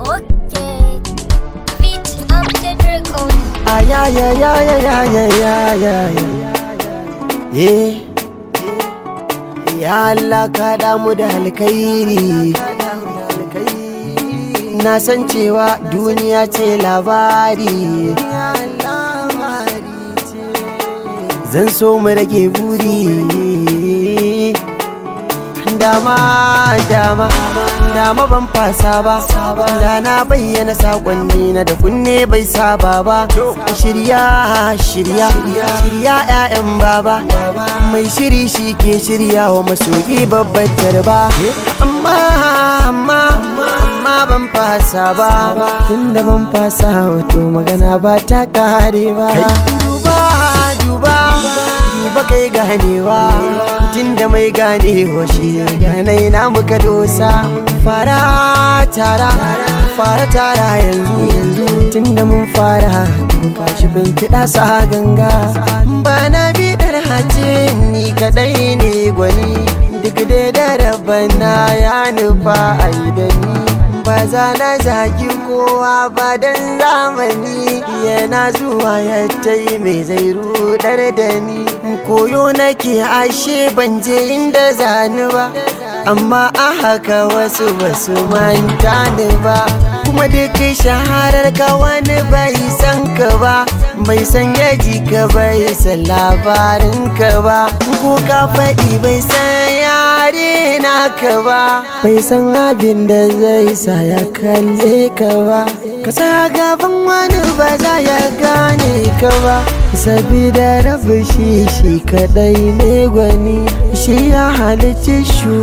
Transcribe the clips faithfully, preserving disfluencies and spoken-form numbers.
Okay. Beat up the record. Ay, ay, ay, ay, ay, ay, ay, ay, ay. Yeah. Ya Allah ka damu da alkhairi. Na san cewa duniya ce labari. Zan so mu rage buri. Dama, dama, dama ban fasa ba. Da na bayyana sakonni na da kunne bai saba ba. Shirya, shirya, shirya 'ya'yan baba. Mai shiri shi ke shirya wa masoyi babbar tarba. Amma, amma, amma ban fasa ba. Tunda ban fasa wato magana ba ta kare ba. Duba, duba, duba kai ganewa. Tunda mai ganewa shi ganai na muka dosa. Fara tara, fara tara yanzu yanzu. Tunda mun fara kashi bin kiɗa sa ganga. Bana bidar hace ni kadai ne gwani. Duk dai da rabana ya nufa a yi da ni. Ba za na zagi kowa ba dan zamani yana zuwa ya tai mai zai rudar da ni. Koyo nake ashe ban je inda zani ba, amma a haka wasu basu manta ni ba. Kuma duk shaharar ka wani bai san ka ba, bai san yaji ka bai san labarin ka ba. Ko ka faɗi bai san yare naka ba, bai san abin da zai sa ya kalle ka ba. Ka sa gaban wani ba za ya gane ka ba, sabida rabu shi shi kadai ne gwani. Shi ya halicci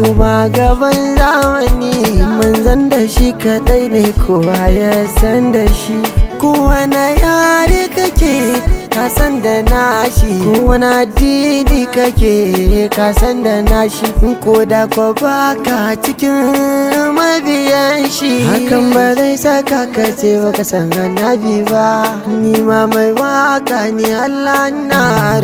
shugaban zamani, manzan da shi kadai ne kowa ya san da shi. Kowane yare kake ka san da nashi, kowane addini kake ka san da nashi. Ko da ko baka cikin mabiyan shi, hakan ba zai saka ka ce baka san annabi ba. Ni ma mai waka ni Allah na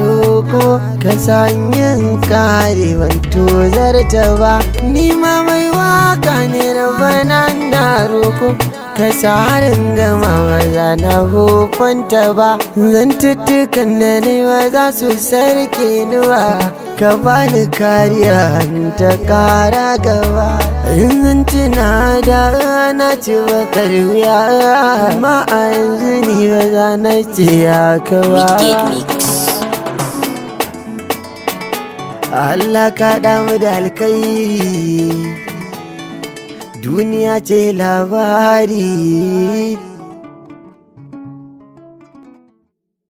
roko, ka san yin kare ban tozarta ba. Ni ma mai waka ni rabana na roko, ka sa harin gama maza na hufanta ba. Zantuttukan da ne ba za su sarke ni ba, ka bani kariya ta kara gaba. In zan tuna da na ci bakar wuya, amma a yanzu ni ba za na ce haka ba. Allah ka damu da alkai, duniya ce labari.